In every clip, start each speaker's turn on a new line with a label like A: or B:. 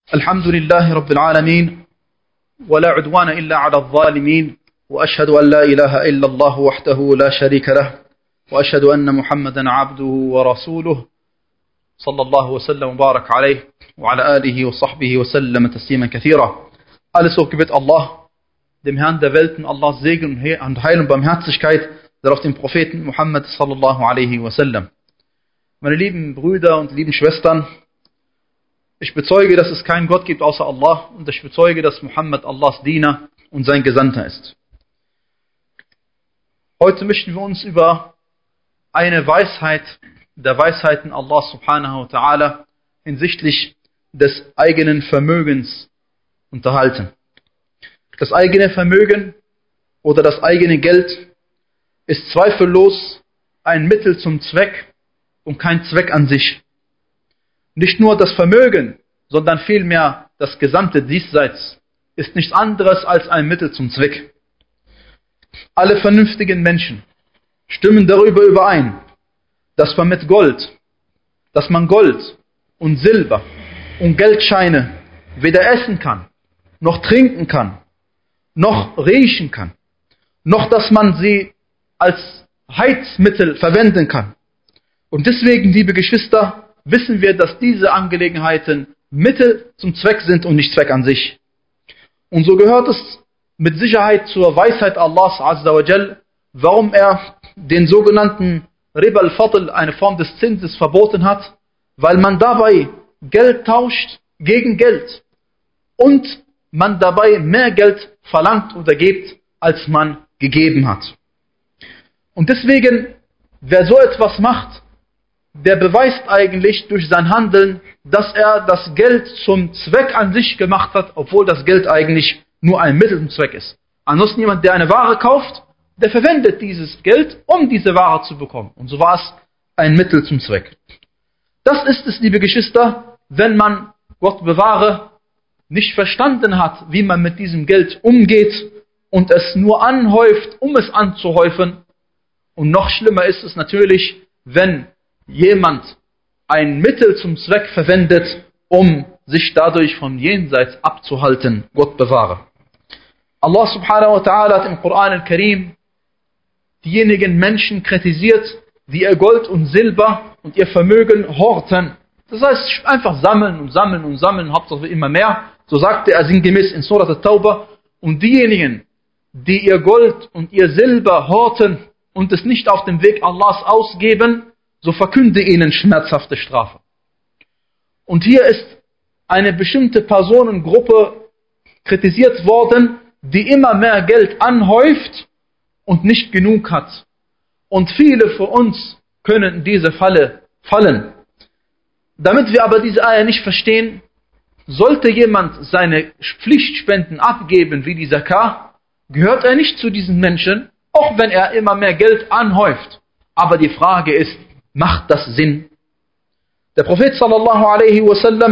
A: الحمد لله رب العالمين ولا عدوان إلا على الظالمين وأشهد أن لا إله إلا الله وحده لا شريك له وأشهد أن محمدا عبده ورسوله صلى الله وسلم وبارك عليه وعلى آله وصحبه وسلم تسليما كثيرا. Alles Lob gebet Allah, dem Herrn der Welten, Allahs Segen und Heil und Barmherzigkeit, der auf den Propheten Muhammad sallallahu alaihi wasallam. Meine lieben Brüder und lieben Schwestern, ich bezeuge, dass es keinen Gott gibt außer Allah und ich bezeuge, dass Muhammad Allahs Diener und sein Gesandter ist. Heute möchten wir uns über eine Weisheit der Weisheiten Allah subhanahu wa ta'ala hinsichtlich des eigenen Vermögens unterhalten. Das eigene Vermögen oder das eigene Geld ist zweifellos ein Mittel zum Zweck und kein Zweck an sich. Nicht nur das Vermögen, sondern vielmehr das gesamte Diesseits ist nichts anderes als ein Mittel zum Zweck. Alle vernünftigen Menschen stimmen darüber überein, dass man Gold und Silber und Geldscheine weder essen kann, noch trinken kann, noch riechen kann, noch dass man sie als Heizmittel verwenden kann. Und deswegen, liebe Geschwister, wissen wir, dass diese Angelegenheiten Mittel zum Zweck sind und nicht Zweck an sich. Und so gehört es mit Sicherheit zur Weisheit Allahs Azza wa Jal, warum er den sogenannten Riba al-Fadl, eine Form des Zinses, verboten hat, weil man dabei Geld tauscht gegen Geld und man dabei mehr Geld verlangt oder gibt, als man gegeben hat. Und deswegen, wer so etwas macht, der beweist eigentlich durch sein Handeln, dass er das Geld zum Zweck an sich gemacht hat, obwohl das Geld eigentlich nur ein Mittel zum Zweck ist. Ansonsten jemand, der eine Ware kauft, der verwendet dieses Geld, um diese Ware zu bekommen. Und so war es ein Mittel zum Zweck. Das ist es, liebe Geschwister, wenn man, Gott bewahre, nicht verstanden hat, wie man mit diesem Geld umgeht und es nur anhäuft, um es anzuhäufen. Und noch schlimmer ist es natürlich, wenn jemand ein Mittel zum Zweck verwendet, um sich dadurch vom Jenseits abzuhalten. Gott bewahre. Allah subhanahu wa ta'ala hat im Koran al-Karim diejenigen Menschen kritisiert, die ihr Gold und Silber und ihr Vermögen horten. Das heißt, einfach sammeln und sammeln und sammeln, Hauptsache immer mehr. So sagte er sinngemäß in Surat al-Tawbah. Und diejenigen, die ihr Gold und ihr Silber horten und es nicht auf dem Weg Allahs ausgeben, so verkünde ihnen schmerzhafte Strafe. Und hier ist eine bestimmte Personengruppe kritisiert worden, die immer mehr Geld anhäuft und nicht genug hat. Und viele von uns können in diese Falle fallen. Damit wir aber diese Eier nicht verstehen, sollte jemand seine Pflichtspenden abgeben wie die Zakah, gehört er nicht zu diesen Menschen, auch wenn er immer mehr Geld anhäuft. Aber die Frage ist, macht das Sinn? Der Prophet sallallahu alaihi wasallam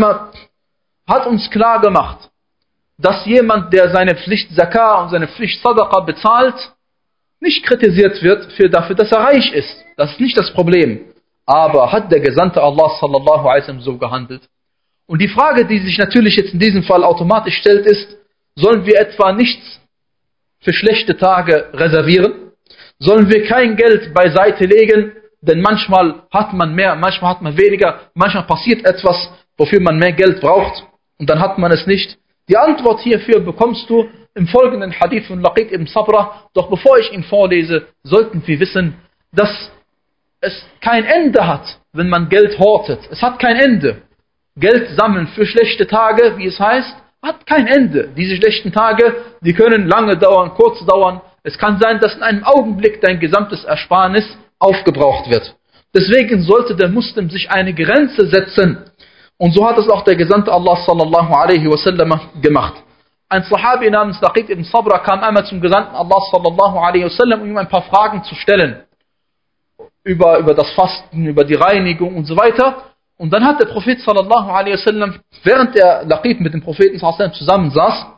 A: hat uns klar gemacht, dass jemand, der seine Pflicht Zakah und seine Pflicht Sadaqa bezahlt, nicht kritisiert wird dafür, dass er reich ist. Das ist nicht das Problem. Aber hat der Gesandte Allah sallallahu alaihi wasallam so gehandelt? Und die Frage, die sich natürlich jetzt in diesem Fall automatisch stellt, ist, sollen wir etwa nichts für schlechte Tage reservieren? Sollen wir kein Geld beiseite legen? Denn manchmal hat man mehr, manchmal hat man weniger, manchmal passiert etwas, wofür man mehr Geld braucht und dann hat man es nicht. Die Antwort hierfür bekommst du im folgenden Hadith von Laqit ibn Sabra. Doch bevor ich ihn vorlese, sollten wir wissen, dass es kein Ende hat, wenn man Geld hortet. Es hat kein Ende. Geld sammeln für schlechte Tage, wie es heißt, hat kein Ende. Diese schlechten Tage, die können lange dauern, kurz dauern. Es kann sein, dass in einem Augenblick dein gesamtes Ersparnis aufgebraucht wird. Deswegen sollte der Muslim sich eine Grenze setzen. Und so hat es auch der Gesandte Allah sallallahu alaihi wasallam gemacht. Ein Sahabi namens Laqit ibn Sabra kam einmal zum Gesandten Allah sallallahu alaihi wasallam, um ihm ein paar Fragen zu stellen. Über das Fasten, über die Reinigung und so weiter. Und dann hat der Prophet sallallahu alaihi wasallam, während der Laqit mit dem Propheten sallallahu alaihi wasallam zusammensaß,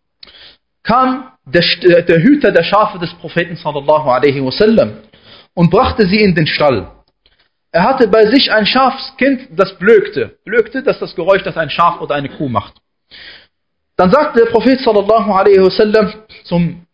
A: kam der Hüter der Schafe des Propheten sallallahu alaihi wasallam und brachte sie in den Stall. Er hatte bei sich ein Schafskind, das blökte. Blökte, das ist das Geräusch, das ein Schaf oder eine Kuh macht. Dann sagte der Prophet sallallahu alaihi wasallam zum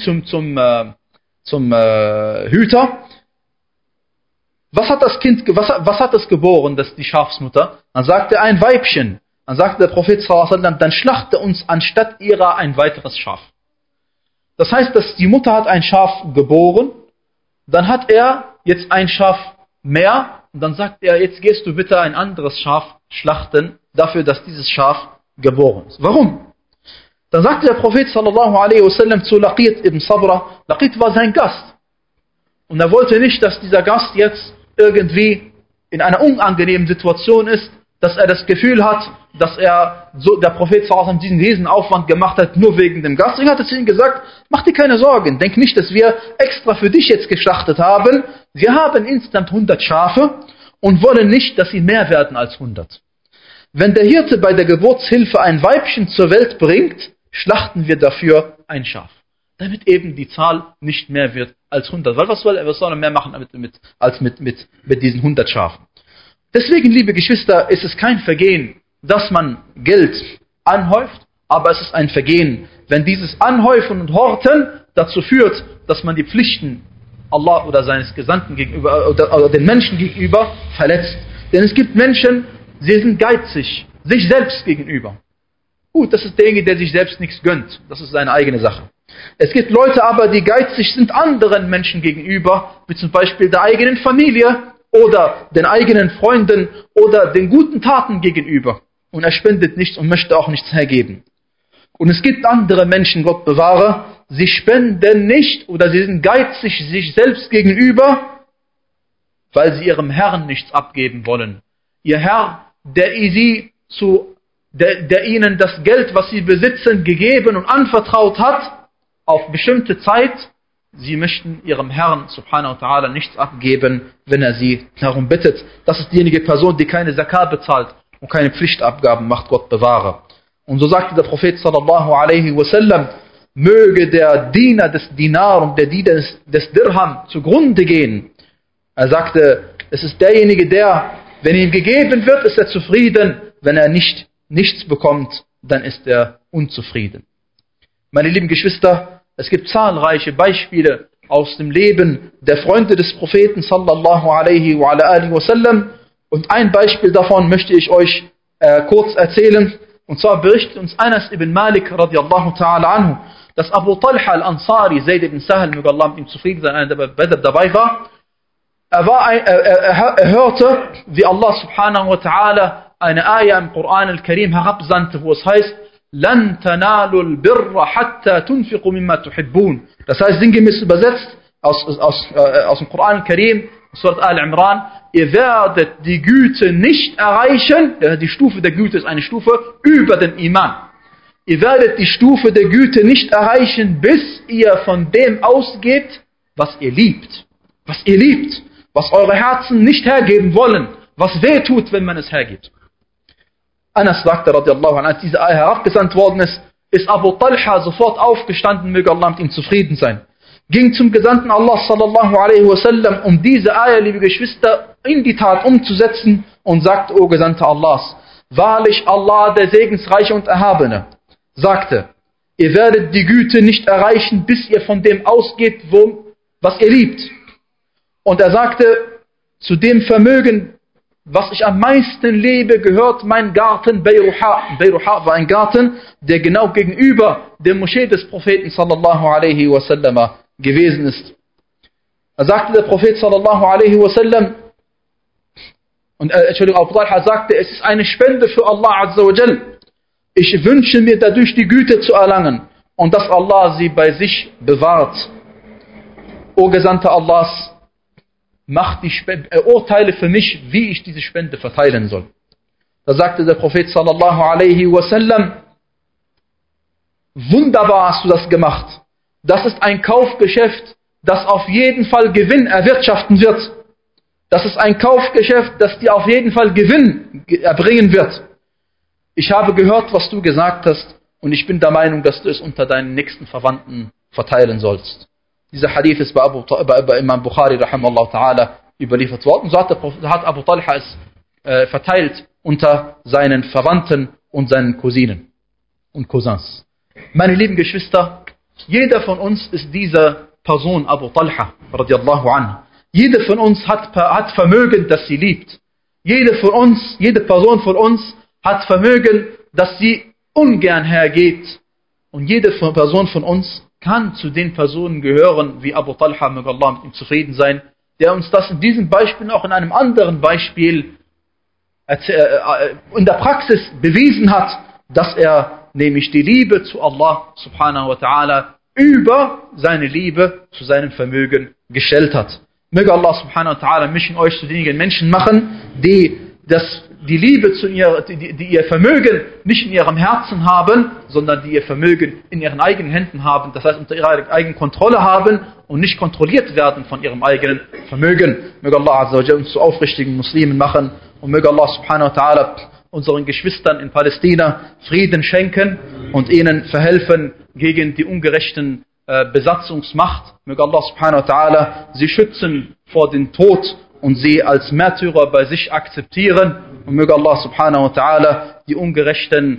A: Hüter, was hat das geboren, die Schafsmutter? Dann sagte er, ein Weibchen. Dann sagte der Prophet sallallahu alaihi wasallam, dann schlachte uns anstatt ihrer ein weiteres Schaf. Das heißt, dass die Mutter hat ein Schaf geboren, dann hat er jetzt ein Schaf mehr und dann sagt er, jetzt gehst du bitte ein anderes Schaf schlachten, dafür, dass dieses Schaf geboren ist. Warum? Dann sagte der Prophet sallallahu alaihi wasallam zu Laqit ibn Sabra, Laqit war sein Gast. Und er wollte nicht, dass dieser Gast jetzt irgendwie in einer unangenehmen Situation ist, dass er das Gefühl hat, dass der Prophet sallallahu alaihi wasallam diesen Riesenaufwand gemacht hat, nur wegen dem Gast. Und er hat zu ihm gesagt, mach dir keine Sorgen, denk nicht, dass wir extra für dich jetzt geschlachtet haben. Wir haben instant 100 Schafe und wollen nicht, dass sie mehr werden als 100. Wenn der Hirte bei der Geburtshilfe ein Weibchen zur Welt bringt, schlachten wir dafür ein Schaf. Damit eben die Zahl nicht mehr wird als 100. Weil was soll er mehr machen als mit diesen 100 Schafen? Deswegen, liebe Geschwister, ist es kein Vergehen, dass man Geld anhäuft, aber es ist ein Vergehen, wenn dieses Anhäufen und Horten dazu führt, dass man die Pflichten Allah oder seines Gesandten gegenüber oder den Menschen gegenüber verletzt. Denn es gibt Menschen, sie sind geizig, sich selbst gegenüber. Gut, das ist derjenige, der sich selbst nichts gönnt. Das ist seine eigene Sache. Es gibt Leute aber, die geizig sind anderen Menschen gegenüber, wie zum Beispiel der eigenen Familie oder den eigenen Freunden oder den guten Taten gegenüber. Und er spendet nichts und möchte auch nichts hergeben. Und es gibt andere Menschen, Gott bewahre, sie spenden nicht oder sie sind geizig sich selbst gegenüber, weil sie ihrem Herrn nichts abgeben wollen. Ihr Herr, der ihnen das Geld, was sie besitzen, gegeben und anvertraut hat, auf bestimmte Zeit, sie möchten ihrem Herrn, subhanahu wa ta'ala, nichts abgeben, wenn er sie darum bittet. Das ist diejenige Person, die keine Zakat bezahlt und keine Pflichtabgaben macht, Gott bewahre. Und so sagte der Prophet sallallahu alaihi wasallam, möge der Diener des Dinar und der Diener des Dirham zugrunde gehen. Er sagte, es ist derjenige, der, wenn ihm gegeben wird, ist er zufrieden, wenn er nichts bekommt, dann ist er unzufrieden. Meine lieben Geschwister, es gibt zahlreiche Beispiele aus dem Leben der Freunde des Propheten sallallahu alaihi wa alihi wasallam und ein Beispiel davon möchte ich euch kurz erzählen. Und zwar berichtet uns Anas ibn Malik radiallahu ta'ala anhu, dass Abu Talha al-Ansari, Zayd ibn Sahel, möge Allah mit ihm zufrieden sein, einer der Badr dabei war. Er hörte, wie Allah subhanahu wa ta'ala eine Ayah im Koran al-Karim herabsandte, wo es heißt, لَن تَنَالُوا الْبِرَّ حَتَّى تُنْفِقُوا مِمَّا تُحِبُّونَ. Das heißt, sinngemäß übersetzt aus dem Koran al-Karim, Surat Al-Imran, ihr werdet die Güte nicht erreichen, die Stufe der Güte ist eine Stufe über den Iman. Ihr werdet die Stufe der Güte nicht erreichen, bis ihr von dem ausgebt, was ihr liebt. Was ihr liebt, was eure Herzen nicht hergeben wollen, was weh tut, wenn man es hergibt. Anas sagte, radiallahu anhu, als diese Ayah herabgesandt worden ist Abu Talha sofort aufgestanden, möge Allah mit ihm zufrieden sein. Ging zum Gesandten Allah sallallahu alaihi wasallam, um diese Ayah, liebe Geschwister, in die Tat umzusetzen und sagte, O Gesandter Allahs, wahrlich Allah, der Segensreiche und Erhabene, sagte, ihr werdet die Güte nicht erreichen, bis ihr von dem ausgeht, was ihr liebt. Und er sagte, zu dem Vermögen, was ich am meisten lebe, gehört mein Garten Bayruha. Bayruha war ein Garten, der genau gegenüber der Moschee des Propheten sallallahu alaihi wasallam gewesen ist. Er sagte der Prophet sallallahu alaihi wasallam, Abu Talha sagte, es ist eine Spende für Allah azza wa jal. Ich wünsche mir dadurch die Güte zu erlangen und dass Allah sie bei sich bewahrt. O Gesandter Allahs, urteile für mich, wie ich diese Spende verteilen soll. Da sagte der Prophet sallallahu alaihi wasallam, wunderbar hast du das gemacht. Das ist ein Kaufgeschäft, das auf jeden Fall Gewinn erwirtschaften wird. Das ist ein Kaufgeschäft, das dir auf jeden Fall Gewinn erbringen wird. Ich habe gehört, was du gesagt hast und ich bin der Meinung, dass du es unter deinen nächsten Verwandten verteilen sollst. Dieser Hadith ist bei Imam Bukhari rahimahullah ta'ala überliefert worden. So hat Abu Talha es verteilt unter seinen Verwandten und seinen Cousinen. und Cousins. Meine lieben Geschwister, jeder von uns ist diese Person Abu Talha, radiallahu anhu. Jeder von uns hat Vermögen, das sie liebt. Jede Person von uns hat Vermögen, das sie ungern hergeht. Und jede Person von uns kann zu den Personen gehören, wie Abu Talha, möge Allah mit ihm zufrieden sein, der uns das in diesem Beispiel auch in einem anderen Beispiel in der Praxis bewiesen hat, dass er nämlich die Liebe zu Allah subhanahu wa ta'ala über seine Liebe zu seinem Vermögen gestellt hat. Möge Allah subhanahu wa ta'ala mich und euch zu denjenigen Menschen machen, die Liebe die ihr Vermögen nicht in ihrem Herzen haben, sondern die ihr Vermögen in ihren eigenen Händen haben, das heißt unter ihrer eigenen Kontrolle haben und nicht kontrolliert werden von ihrem eigenen Vermögen. Möge Allah azza wa jalla uns zu aufrichtigen Muslimen machen und möge Allah subhanahu wa ta'ala unseren Geschwistern in Palästina Frieden schenken und ihnen verhelfen gegen die ungerechten Besatzungsmacht. Möge Allah subhanahu wa ta'ala sie schützen vor dem Tod und sie als Märtyrer bei sich akzeptieren. Und möge Allah subhanahu wa ta'ala die Ungerechten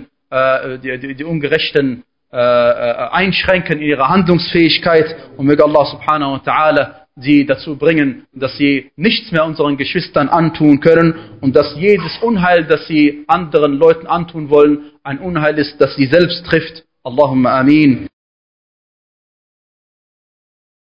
A: einschränken in ihrer Handlungsfähigkeit. Und möge Allah subhanahu wa ta'ala sie dazu bringen, dass sie nichts mehr unseren Geschwistern antun können und dass jedes Unheil, das sie anderen Leuten antun wollen, ein Unheil ist, das sie selbst trifft. Allahumma amin.